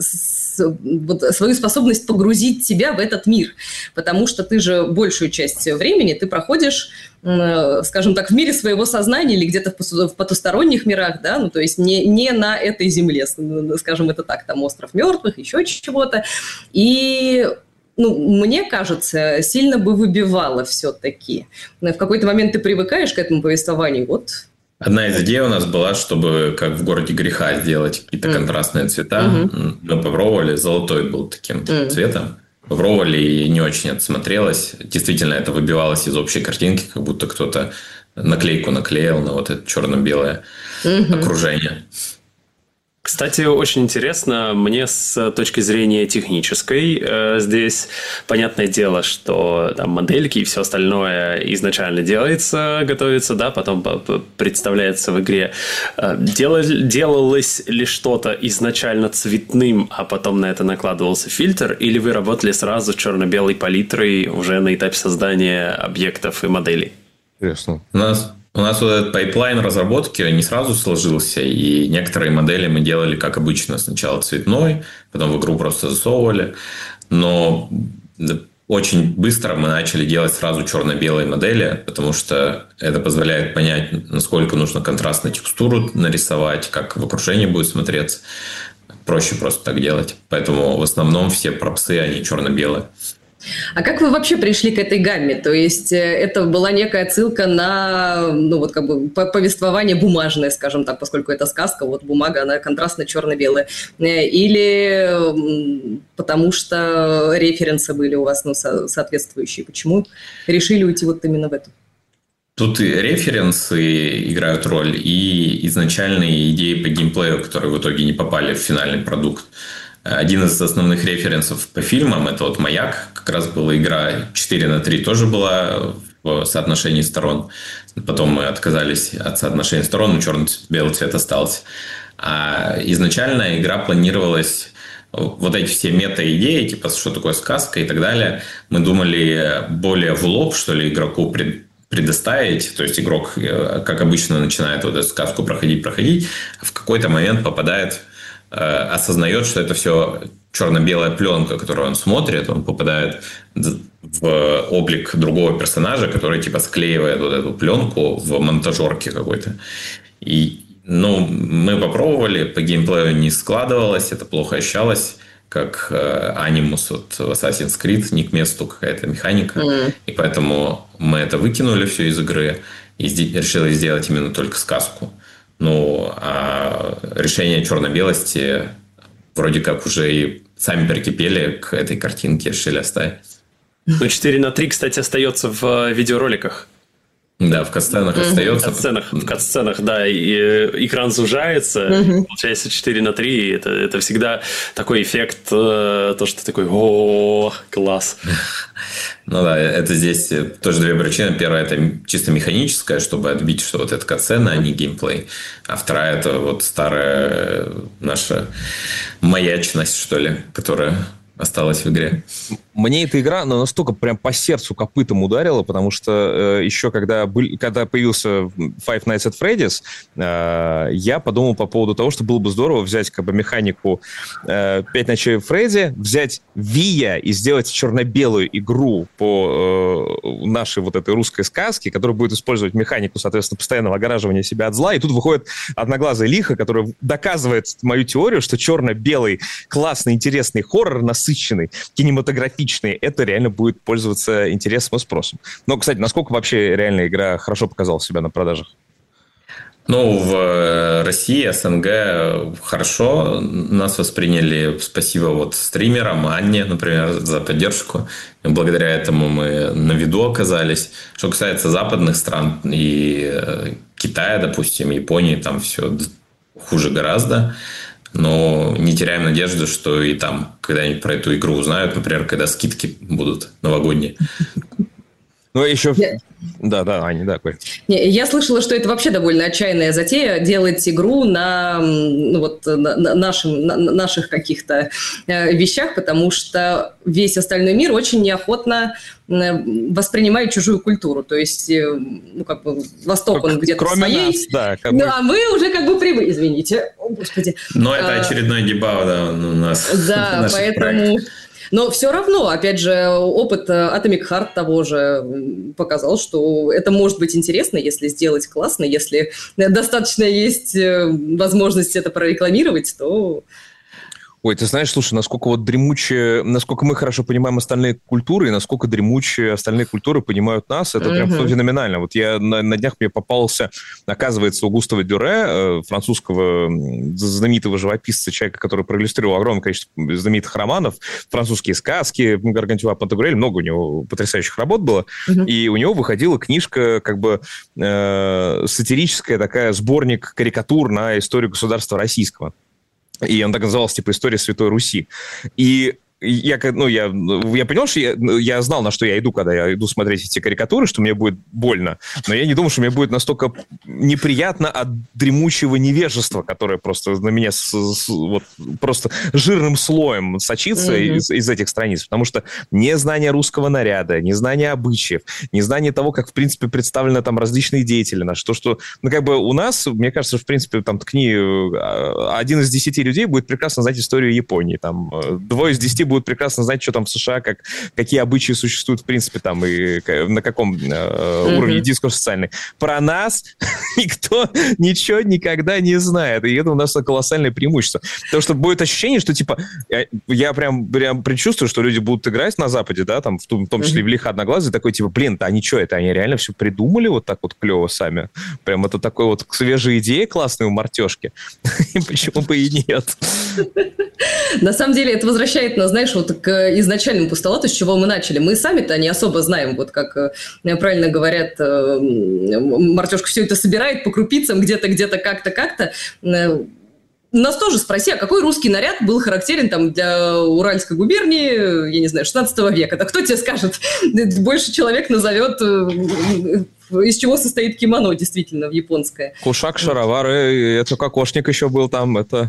вот, свою способность погрузить тебя в этот мир, потому что ты же большую часть времени ты проходишь, скажем так, в мире своего сознания или где-то в потусторонних мирах, да, ну, то есть не, не на этой земле, скажем это так, там остров мертвых, еще чего-то, и... Ну, мне кажется, сильно бы выбивало все-таки. В какой-то момент ты привыкаешь к этому повествованию, вот... Одна из идей у нас была, чтобы как в «Городе греха» сделать какие-то mm. контрастные цвета. Mm-hmm. Мы попробовали, золотой был таким mm. цветом. Попробовали, и не очень это смотрелось. Действительно, это выбивалось из общей картинки, как будто кто-то наклейку наклеил на вот это черно-белое mm-hmm. окружение. Кстати, очень интересно, мне с точки зрения технической э, здесь понятное дело, что там модельки и все остальное изначально делается, готовится, да, потом представляется в игре. Дел, делалось ли что-то изначально цветным, а потом на это накладывался фильтр, или вы работали сразу с черно-белой палитрой уже на этапе создания объектов и моделей? Интересно. У нас... У нас вот этот пайплайн разработки не сразу сложился, и некоторые модели мы делали, как обычно, сначала цветной, потом в игру просто засовывали, но очень быстро мы начали делать сразу черно-белые модели, потому что это позволяет понять, насколько нужно контрастную текстуру нарисовать, как в окружении будет смотреться. Проще просто так делать. Поэтому в основном все пропсы, они черно-белые. А как вы вообще пришли к этой гамме? То есть это была некая отсылка на, ну вот как бы повествование бумажное, скажем так, поскольку это сказка, вот бумага, она контрастно черно-белая. Или потому что референсы были у вас, ну, соответствующие? Почему решили уйти вот именно в это? Тут и референсы играют роль, и изначальные идеи по геймплею, которые в итоге не попали в финальный продукт. Один из основных референсов по фильмам – это вот «Маяк». Как раз была игра четыре на три, тоже была в соотношении сторон. Потом мы отказались от соотношения сторон, но черно-белый цвет остался. А изначально игра планировалась… Вот эти все мета-идеи, типа что такое сказка и так далее, мы думали более в лоб, что ли, игроку пред, предоставить. То есть игрок, как обычно, начинает вот эту сказку проходить, проходить, а в какой-то момент попадает… осознает, что это все черно-белая пленка, которую он смотрит, он попадает в облик другого персонажа, который типа склеивает вот эту пленку в монтажерке какой-то. И, ну, мы попробовали, по геймплею не складывалось, это плохо ощущалось, как анимус от Assassin's Creed, не к месту какая-то механика. Mm. И поэтому мы это выкинули все из игры и решили сделать именно только сказку. Ну, а решение черно-белости вроде как уже и сами прикипели к этой картинке, решили оставить. Ну, четыре на три, кстати, остается в видеороликах. Да, в катсценах mm-hmm. остается. В катсценах, в катсценах, да, и экран сужается, mm-hmm. получается четыре на три, это, это всегда такой эффект, то, что такой, о, класс. Ну да, это здесь тоже две причины. Первая – это чисто механическая, чтобы отбить, что вот это катсцена, а не геймплей. А вторая – это вот старая наша маячность, что ли, которая осталось в игре. Мне эта игра ну, настолько прям по сердцу копытом ударила, потому что э, еще когда, был, когда появился Five Nights at Freddy's, э, я подумал по поводу того, что было бы здорово взять как бы механику э, «Пять ночей Фредди», взять Вия и сделать черно-белую игру по э, нашей вот этой русской сказке, которая будет использовать механику, соответственно, постоянного огораживания себя от зла. И тут выходит одноглазая лиха, которая доказывает мою теорию, что черно-белый классный, интересный хоррор, насыщенный, кинематографический, это реально будет пользоваться интересом и спросом. Но, кстати, насколько вообще реальная игра хорошо показала себя на продажах? Ну, в России, СНГ хорошо. Нас восприняли, спасибо вот стримерам, Анне, например, за поддержку. И благодаря этому мы на виду оказались. Что касается западных стран и Китая, допустим, Японии, там все хуже гораздо. Но не теряем надежды, что и там когда-нибудь про эту игру узнают, например, когда скидки будут новогодние. Ну, еще... Я... Да, да, Аня, да, говори. Я слышала, что это вообще довольно отчаянная затея, делать игру на, ну, вот, на, нашим, на наших каких-то вещах, потому что весь остальной мир очень неохотно воспринимает чужую культуру. То есть, ну, как бы, Восток, он где-то кроме своей. Нас, да, как ну, бы... А мы уже как бы привыкли, извините. О, Господи. Но это очередной дебаг, да, у нас. Да, поэтому... Но все равно, опять же, опыт Atomic Heart того же показал, что это может быть интересно, если сделать классно, если достаточно есть возможность это прорекламировать, то... Ой, ты знаешь, слушай, насколько вот дремучие, насколько мы хорошо понимаем остальные культуры, и насколько дремучие остальные культуры понимают нас, это прям uh-huh. феноменально. Вот я на, на днях мне попался, оказывается, у Густава Дюре, французского знаменитого живописца, человека, который проиллюстрировал огромное количество знаменитых романов, французские сказки, Гаргантюа, Пантагрюэль, много у него потрясающих работ было, uh-huh. и у него выходила книжка, как бы э, сатирическая такая, сборник карикатур на историю государства российского. И он так назывался, типа, «История Святой Руси». И я, ну, я, я понял, что я, я знал, на что я иду, когда я иду смотреть эти карикатуры, что мне будет больно. Но я не думал, что мне будет настолько неприятно от дремучего невежества, которое просто на меня с, с, вот, просто жирным слоем сочится mm-hmm. из, из этих страниц. Потому что незнание русского наряда, незнание обычаев, незнание того, как, в принципе, представлены там различные деятели наши. То, что, ну, как бы у нас, мне кажется, в принципе, там, ткни, один из десяти людей будет прекрасно знать историю Японии. Там, двое из десяти будут прекрасно знать, что там в США, как, какие обычаи существуют, в принципе, там, и на каком э, mm-hmm. уровне дискурс социальный. Про нас никто ничего никогда не знает. И это у нас колоссальное преимущество. Потому что будет ощущение, что, типа, я, я прям, прям предчувствую, что люди будут играть на Западе, да, там, в том, в том числе mm-hmm. в «Лиха одноглазый», такой, типа, блин, да они что это? Они реально все придумали вот так вот клево сами? Прям это такой вот свежая идея классная у мартешки. Почему бы и нет? На самом деле это возвращает нас, знаешь, вот к изначальному постулату, с чего мы начали. Мы сами-то не особо знаем, вот как правильно говорят, Мартешка все это собирает по крупицам, где-то, где-то, как-то, как-то. Нас тоже спроси, а какой русский наряд был характерен там для Уральской губернии, я не знаю, шестнадцатого века? Да кто тебе скажет? Больше человек назовет, из чего состоит кимоно, действительно, в японское. Кушак, шаровары, это кокошник еще был там, это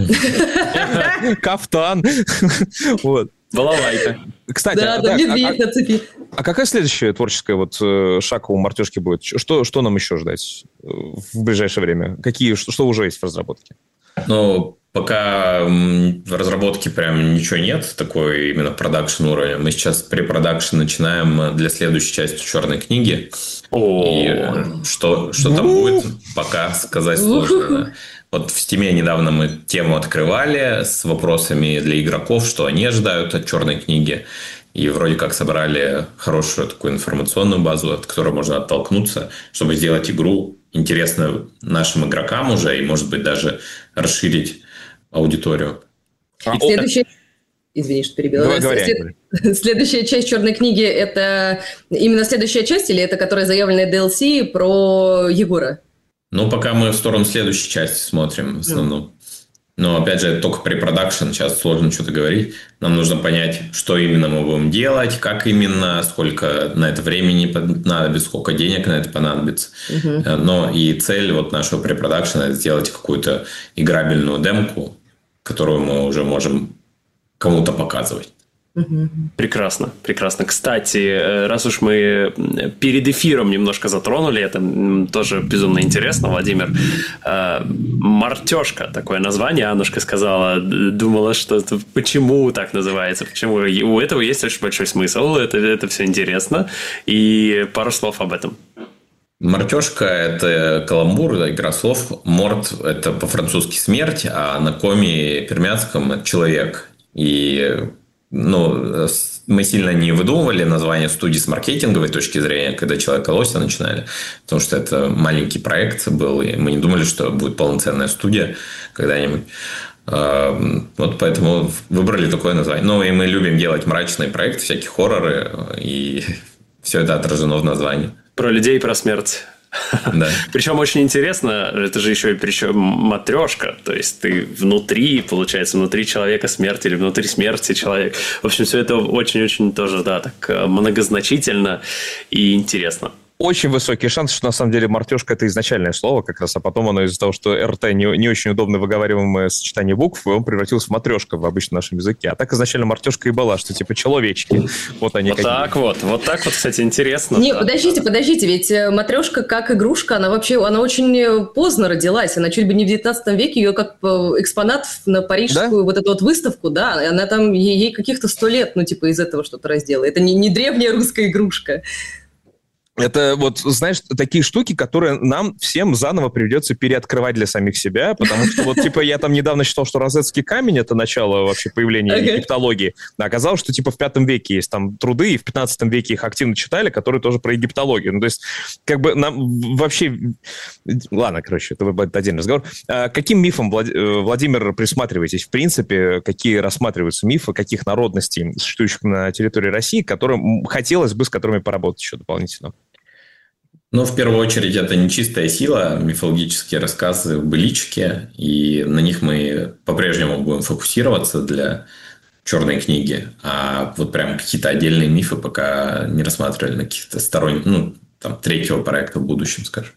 кафтан. Вот. Балалайка. Кстати, да, а, да, так, медведь а, на цепи. А какая следующая творческая вот шаг у Мартешки будет? Что, что нам еще ждать в ближайшее время? Какие, что, что уже есть в разработке? Ну, пока в разработке прям ничего нет, такой именно продакшн уровня. Мы сейчас препродакшн начинаем для следующей части «Черной книги». И что, что там будет, пока сказать сложно. Да. Вот в Стиме недавно мы тему открывали с вопросами для игроков, что они ожидают от «Черной книги». И вроде как собрали хорошую такую информационную базу, от которой можно оттолкнуться, чтобы сделать игру интересную нашим игрокам уже и, может быть, даже расширить аудиторию. А, Следующая... Извини, что перебила. Давай, говори, След... Следующая часть «Черной книги» — это именно следующая часть или это которая заявленная ди эл си про Егора? Ну, пока мы в сторону следующей части смотрим в основном. Mm. Но, опять же, это только препродакшн, сейчас сложно что-то говорить. Нам нужно понять, что именно мы будем делать, как именно, сколько на это времени понадобится, сколько денег на это понадобится. Uh-huh. Но и цель вот нашего препродакшна – это сделать какую-то играбельную демку, которую мы уже можем кому-то показывать. Прекрасно, прекрасно. Кстати, раз уж мы перед эфиром немножко затронули, это тоже безумно интересно, Владимир. Мартешка, такое название, Аннушка сказала, думала, что это почему так называется, почему у этого есть очень большой смысл, это, это все интересно. И пару слов об этом. Мартешка – это каламбур, это игра слов. Морт – это по-французски смерть, а на коми пермянском – это человек. И ну, мы сильно не выдумывали название студии с маркетинговой точки зрения, когда «Человека лося» начинали, потому что это маленький проект был, и мы не думали, что будет полноценная студия когда-нибудь. Вот поэтому выбрали такое название. Ну, и мы любим делать мрачные проекты, всякие хорроры, и все это отражено в названии. Про людей, про смерть. Да. Причем очень интересно, это же еще и причем матрешка, то есть ты внутри, получается, внутри человека смерть или внутри смерти человек. В общем, все это очень-очень тоже, да, так многозначительно и интересно. Очень высокий шанс, что на самом деле мартешка – это изначальное слово как раз, а потом оно из-за того, что РТ не, не очень удобно выговариваемое сочетание букв, он превратился в матрешка в обычном нашем языке. А так изначально мартешка и была, что типа человечки. Вот они вот какие. так вот, вот так вот, кстати, интересно. Не, да. подождите, подождите, ведь матрешка как игрушка, она вообще, она очень поздно родилась, она чуть бы не в девятнадцатом веке, ее как экспонат на парижскую да? вот эту вот выставку, да, она там, ей каких-то сто лет, ну типа из этого что-то раздела. Это не, не древняя русская игрушка. Это вот, знаешь, такие штуки, которые нам всем заново придется переоткрывать для самих себя, потому что вот, типа, я там недавно считал, что Розетский камень — это начало вообще появления okay. египтологии, а оказалось, что, типа, в пятом веке есть там труды, и в пятнадцатом веке их активно читали, которые тоже про египтологию. Ну, то есть, как бы нам вообще... Ладно, короче, это будет отдельный разговор. А каким мифом, Влад... Владимир, присматриваетесь? В принципе, какие рассматриваются мифы, каких народностей, существующих на территории России, которым хотелось бы с которыми поработать еще дополнительно? Ну, в первую очередь, это нечистая сила, мифологические рассказы, былички, и на них мы по-прежнему будем фокусироваться для черной книги, а вот прям какие-то отдельные мифы пока не рассматривали на каких-то сторонних, ну, там, третьего проекта в будущем, скажем.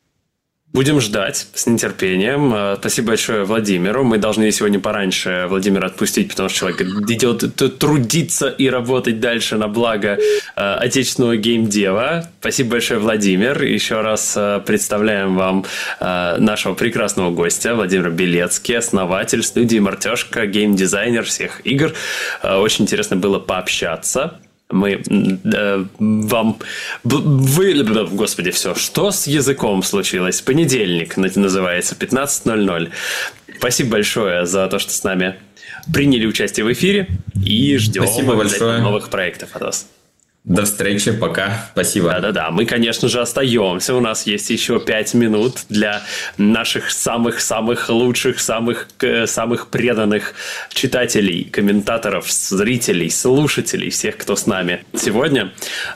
Будем ждать с нетерпением. Спасибо большое Владимиру. Мы должны сегодня пораньше Владимира отпустить, потому что человек идет трудиться и работать дальше на благо отечественного геймдева. Спасибо большое, Владимир. Еще раз представляем вам нашего прекрасного гостя, Владимир Белецкий, основатель студии Мартешка, геймдизайнер всех игр. Очень интересно было пообщаться. Мы э, вам... Вы... Господи, все. Что с языком случилось? Понедельник называется, пятнадцать ноль ноль. Спасибо большое за то, что с нами приняли участие в эфире. И ждем новых проектов от вас. До встречи, пока. Спасибо. Да-да-да, мы, конечно же, остаемся. У нас есть еще пять минут для наших самых-самых лучших, самых, самых преданных читателей, комментаторов, зрителей, слушателей, всех, кто с нами сегодня.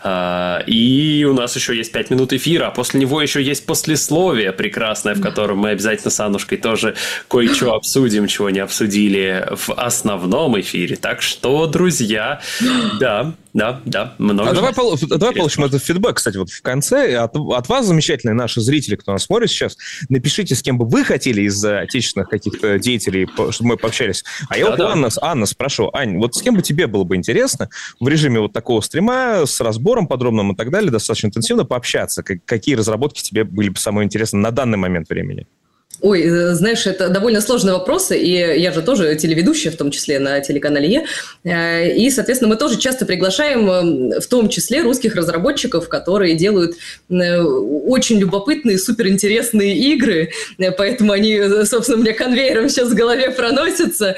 И у нас еще есть пять минут эфира, а после него еще есть послесловие прекрасное, в котором мы обязательно с Аннушкой тоже кое-что обсудим, чего не обсудили в основном эфире. Так что, друзья, да... Да, да, много. А давай, пол, давай получим этот фидбэк, кстати, вот в конце. От, от вас, замечательные наши зрители, кто нас смотрит сейчас, напишите, с кем бы вы хотели из отечественных каких-то деятелей, чтобы мы пообщались. А я да, вот да. Анна, Анна спрошу. Ань, вот с кем бы тебе было бы интересно в режиме вот такого стрима, с разбором подробным и так далее, достаточно интенсивно пообщаться? Какие разработки тебе были бы самые интересные на данный момент времени? Ой, знаешь, это довольно сложные вопросы, и я же тоже телеведущая, в том числе на телеканале Е, и, соответственно, мы тоже часто приглашаем, в том числе, русских разработчиков, которые делают очень любопытные, суперинтересные игры, поэтому они, собственно, у меня конвейером сейчас в голове проносятся,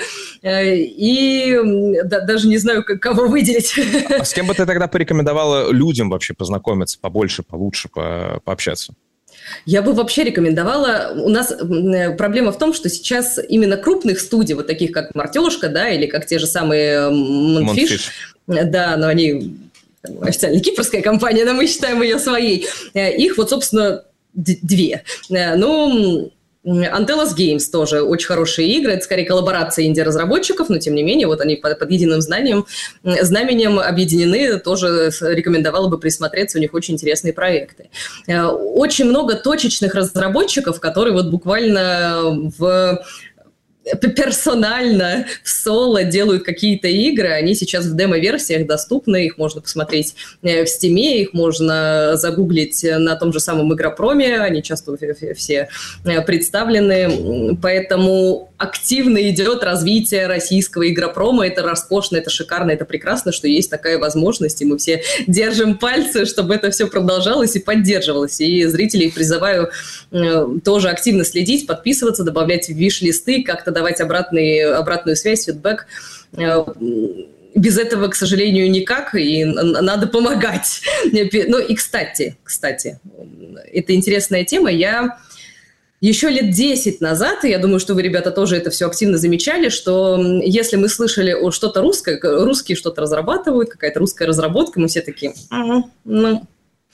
и да, даже не знаю, кого выделить. А с кем бы ты тогда порекомендовала людям вообще познакомиться побольше, получше, по пообщаться? Я бы вообще рекомендовала... У нас проблема в том, что сейчас именно крупных студий, вот таких как «Мартешка», да, или как те же самые «Монфиш», да, но они официально кипрская компания, но мы считаем ее своей, их вот, собственно, две. Ну... Antelos Games тоже очень хорошие игры, это скорее коллаборация инди-разработчиков, но тем не менее вот они под, под единым знанием, знаменем объединены, тоже рекомендовала бы присмотреться, у них очень интересные проекты. Очень много точечных разработчиков, которые вот буквально в... персонально в соло делают какие-то игры, они сейчас в демо-версиях доступны, их можно посмотреть в Стиме, их можно загуглить на том же самом Игропроме, они часто все представлены, поэтому активно идет развитие российского Игропрома, это роскошно, это шикарно, это прекрасно, что есть такая возможность, и мы все держим пальцы, чтобы это все продолжалось и поддерживалось, и зрителей призываю тоже активно следить, подписываться, добавлять в виш-листы, как-то давать обратный, обратную связь, фидбэк. Без этого, к сожалению, никак, и надо помогать. Ну и, кстати, кстати, это интересная тема. Я еще лет десять назад, и я думаю, что вы, ребята, тоже это все активно замечали, что если мы слышали о что-то русское, русские что-то разрабатывают, какая-то русская разработка, мы все такие, ну...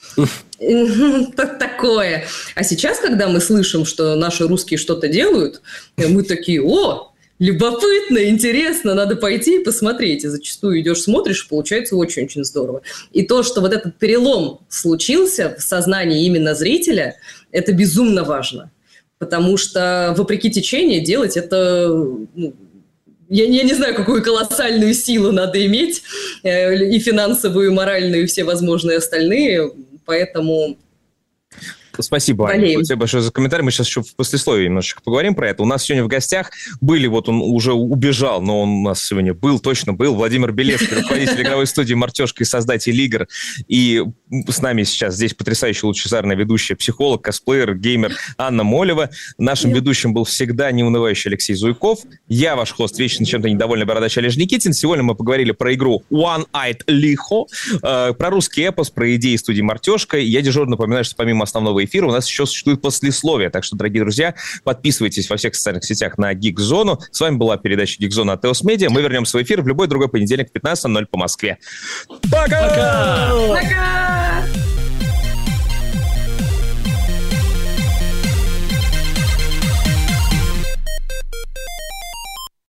такое. А сейчас, когда мы слышим, что наши русские что-то делают, мы такие, о, любопытно, интересно, надо пойти и посмотреть. И зачастую идешь, смотришь, получается очень-очень здорово. И то, что вот этот перелом случился в сознании именно зрителя, это безумно важно. Потому что, вопреки течению, делать это... Я, я не знаю, какую колоссальную силу надо иметь, и финансовую, и моральную, и все возможные остальные. Поэтому... Спасибо, Аня, тебе большое за комментарий. Мы сейчас еще в послесловии немножечко поговорим про это. У нас сегодня в гостях были, вот он уже убежал, но он у нас сегодня был, точно был, Владимир Белецкий, руководитель игровой студии «Мартешка» и создатель игр. И с нами сейчас здесь потрясающая, лучезарная ведущая, психолог, косплеер, геймер Анна Молева. Нашим Нет. ведущим был всегда неунывающий Алексей Зуйков. Я ваш хост, вечно чем-то недовольный бородач Олег Никитин. Сегодня мы поговорили про игру One-Eyed Liho, э, про русский эпос, про идеи студии «Мартешка». Я дежурно напоминаю, что помимо основного эфира у нас еще существует послесловие. Так что, дорогие друзья, подписывайтесь во всех социальных сетях на Geekzone. С вами была передача Geekzone от Теос Медиа. Мы вернемся в эфир в любой другой понедельник в пятнадцать ноль ноль по Москве. Пока! Пока!